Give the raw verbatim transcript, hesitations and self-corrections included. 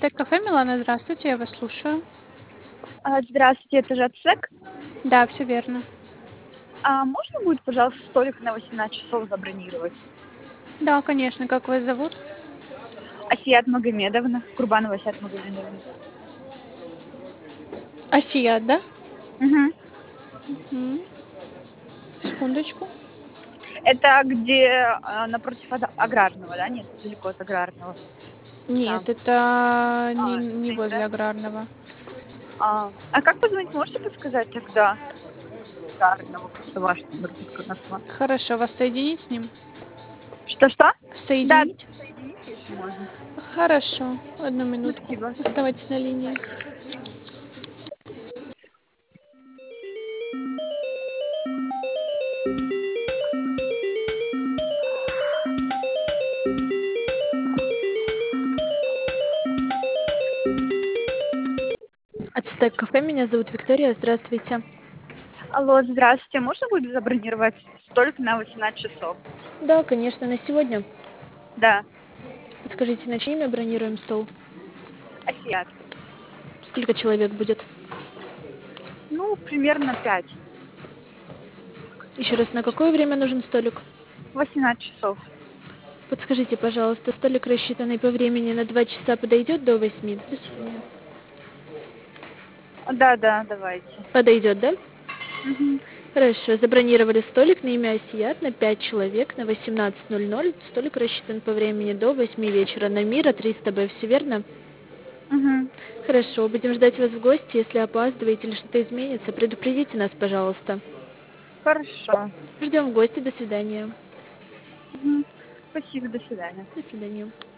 Ацтек-кафе, Милана, здравствуйте, я вас слушаю. А, Здравствуйте, это же Ацтек. Да, все верно. А можно будет, пожалуйста, столик на восемнадцать часов забронировать? Да, конечно, как вас зовут? Асият Магомедовна, Курбанова Асият Магомедовна. Асият, да? Мгм. М, Секундочку. Это где а, напротив ада- аграрного, да? Нет, далеко от аграрного. Там. Нет, это не, А, не здесь, возле да? Аграрного. А, а как позвонить, можете подсказать тогда? Аграрного, просто ваш номер только нашла. Хорошо, вас соединить с ним? Что-что? Да, Соединить? соедините, если можно. Хорошо, одну минутку. Спасибо. Оставайтесь на линии. Ацтек-кафе, меня зовут Виктория, здравствуйте. Алло, здравствуйте. Можно будет забронировать столик на восемнадцать часов? Да, конечно, на сегодня. Да. Подскажите, на чье имя бронируем стол? Асият. Сколько человек будет? Ну, примерно пять. Еще раз, на какое время нужен столик? восемнадцать часов. Подскажите, пожалуйста, столик, рассчитанный по времени на два часа, подойдет до восьми? До свидания. Да, да, давайте. Подойдет, да? Мгм. Хорошо, забронировали столик на имя Асият на пять человек на восемнадцать ноль ноль. Столик рассчитан по времени до восьми вечера на Мира триста Б, все верно? Мгм. Хорошо, будем ждать вас в гости. Если опаздываете или что-то изменится, предупредите нас, пожалуйста. Хорошо. Ждем в гости, до свидания. Мгм. Спасибо, до свидания. До свидания.